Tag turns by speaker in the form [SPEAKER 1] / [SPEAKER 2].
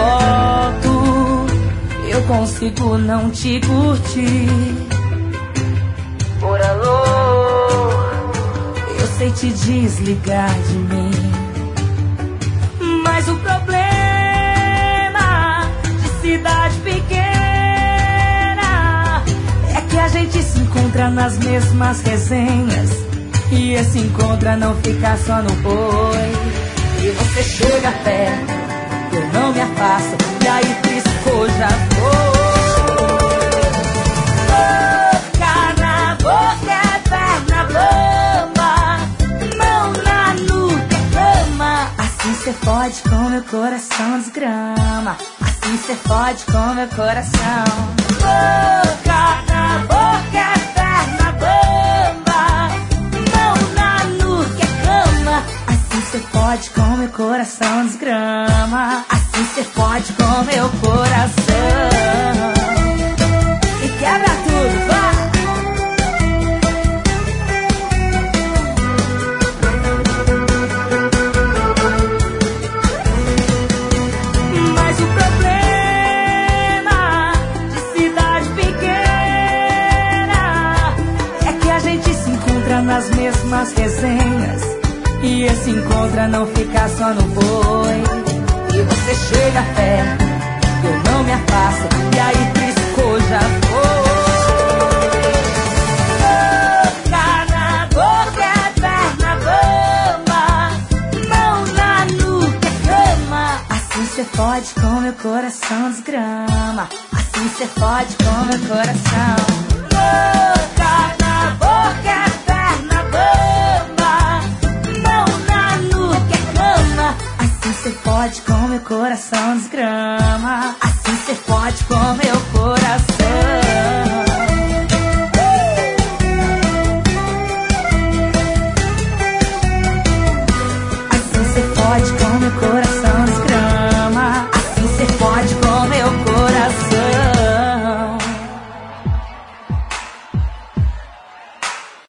[SPEAKER 1] foto, eu consigo não te curtir. Por alô, eu sei te desligar de mim. Mas o problema de cidade pequena é que a gente se encontra nas mesmas resenhas, e esse encontro não fica só no oi. E você chega perto, eu não me afasto, e aí piscou, já foi. Boca na boca, perna bamba, mão na nuca, cama. Assim cê fode com meu coração desgrama, assim cê fode com meu coração. Boca na boca, perna bamba, mão na nuca, cama. Assim cê fode com meu coração desgrama, assim cê fode com meu coração. E quebra tudo, vai! Mas o problema de cidade pequena é que a gente se encontra nas mesmas resenhas, e esse encontro não fica só no boi. E você chega perto, eu não me afasto, e aí piscou, já foi. Boca na boca, perna bamba, mão na nuca, cama. Assim cê fode com meu coração desgrama, assim cê fode com meu coração. Boca na boca, perna bamba, mão na nuca, cama. Assim cê fode com meu coração desgrama, assim cê fode com meu coração. Assim cê fode com meu coração.